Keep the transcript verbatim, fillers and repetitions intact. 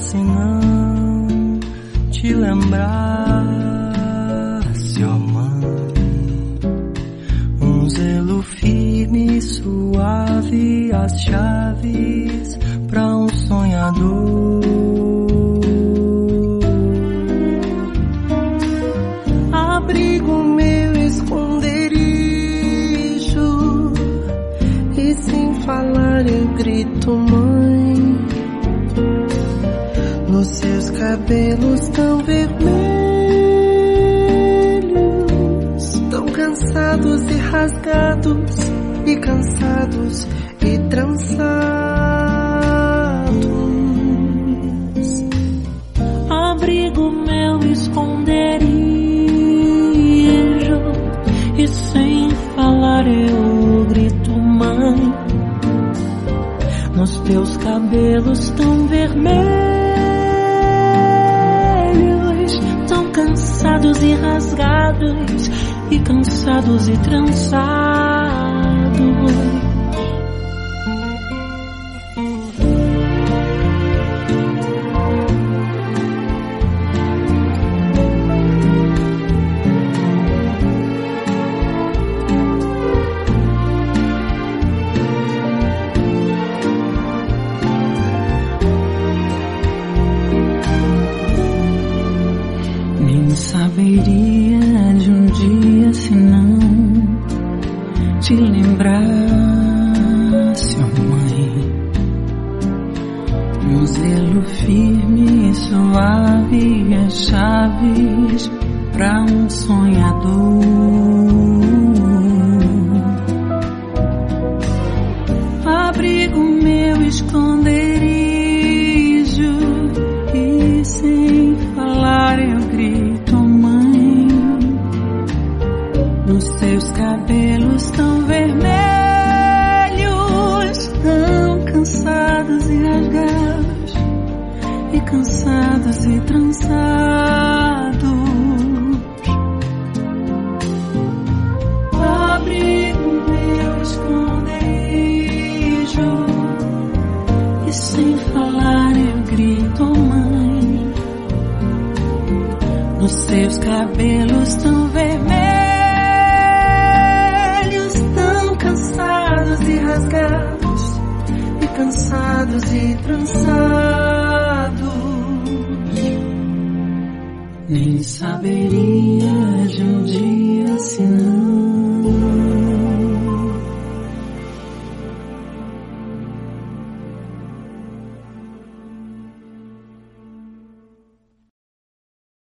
se não te lembrasse, ó mãe, um zelo firme e suave, as chaves pra um sonhador. Abrigo meu esconderijo e sem falar eu grito, mãe. Nos seus cabelos tão vermelhos, tão cansados e rasgados, e cansados e trançados. Abrigo meu esconderijo e sem falar eu grito, mãe. Nos teus cabelos tão vermelhos, tão cansados e rasgados, e cansados e trançados. Saberia de um dia se não te lembrasse, ó mãe, um zelo firme e suave, as chaves pra um sonhador. Abrigo meu esconderijo e sem falar eu grito, mãe. Nos seus cabelos tão vermelhos, tão cansados e rasgados, e cansados e trançados. Abrigo meu esconderijo e sem falar eu grito, mãe. Nos seus cabelos tão vermelhos, tão cansados e rasgados, e cansados e trançados. Nem saberia